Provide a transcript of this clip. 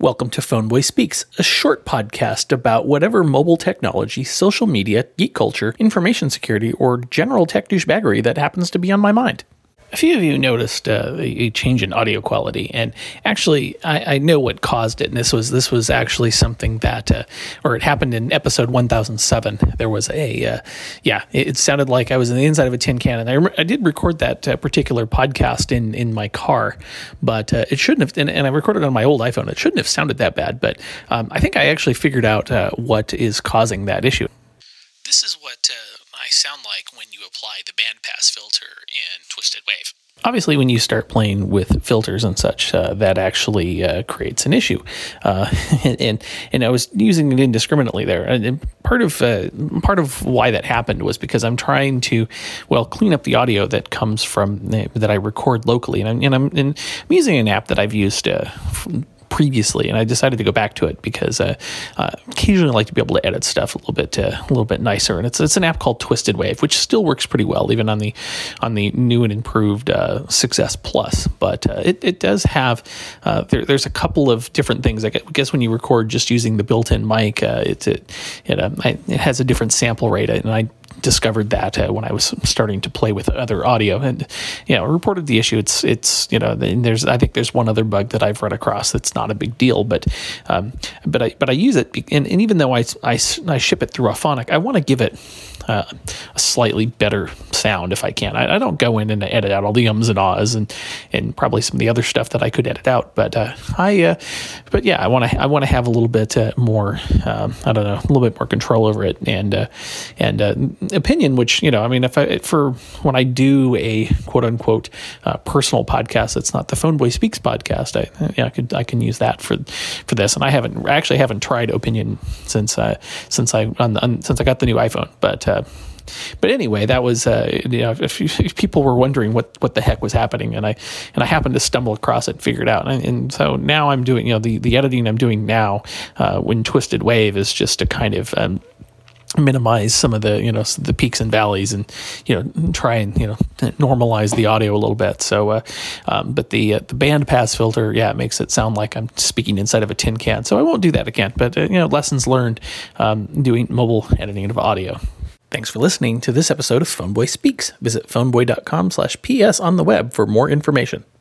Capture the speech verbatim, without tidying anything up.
Welcome to Phoneboy Speaks, a short podcast about whatever mobile technology, social media, geek culture, information security, or general tech douchebaggery that happens to be on my mind. A few of you noticed uh, a change in audio quality, and actually, I, I know what caused it. And this was this was actually something that, uh, or it happened in episode one thousand seven. There was a, uh, yeah, it, it sounded like I was in the inside of a tin can, and I, rem- I did record that uh, particular podcast in, in my car, but uh, it shouldn't have. And, and I recorded it on my old iPhone. It shouldn't have sounded that bad, but um, I think I actually figured out uh, what is causing that issue. This is what uh, I sound like when you apply the bandpass filter in Twisted Wave. Obviously, when you start playing with filters and such, uh, that actually uh, creates an issue. Uh, and and I was using it indiscriminately there. And part of uh, part of why that happened was because I'm trying to, well, clean up the audio that comes from uh, that I record locally, and I'm and I'm, and I'm using an app that I've used Uh, previously, and I decided to go back to it because uh, uh, occasionally I like to be able to edit stuff a little bit, uh, a little bit nicer. And it's it's an app called Twisted Wave, which still works pretty well, even on the on the new and improved uh, six S Plus. But uh, it it does have uh, there, there's a couple of different things. I guess when you record just using the built-in mic, uh, it it it, uh, it has a different sample rate, and I discovered that uh, when I was starting to play with other audio, and you know, reported the issue. It's it's you know, there's I think there's one other bug that I've run across that's not a big deal, but um, but I but I use it, and, and even though I, I, I ship it through Auphonic, I want to give it uh, a slightly better sound if I can. I, I don't go in and edit out all the ums and ahs and and probably some of the other stuff that I could edit out, but uh, I uh, but yeah, I want to I want to have a little bit uh, more um, I don't know a little bit more control over it, and uh, and uh, opinion, which, you know, I mean, if I, for when I do a quote unquote uh, personal podcast, that's not the Phoneboy Speaks podcast. I, yeah, I could, I can use that for, for this. And I haven't, I actually haven't tried opinion since, uh, since I, on, on, since I got the new iPhone. But, uh, But anyway, that was, uh, you know, if, if people were wondering what, what the heck was happening, and I and I happened to stumble across it and figure it out. And, and so now I'm doing, you know, the, the editing I'm doing now uh, when Twisted Wave is just to kind of um, minimize some of the, you know, the peaks and valleys, and, you know, try and, you know, normalize the audio a little bit. So, uh, um, but the uh, the bandpass filter, yeah, it makes it sound like I'm speaking inside of a tin can. So I won't do that again. But, uh, you know, lessons learned um, doing mobile editing of audio. Thanks for listening to this episode of Phoneboy Speaks. Visit phoneboy dot com slash P S on the web for more information.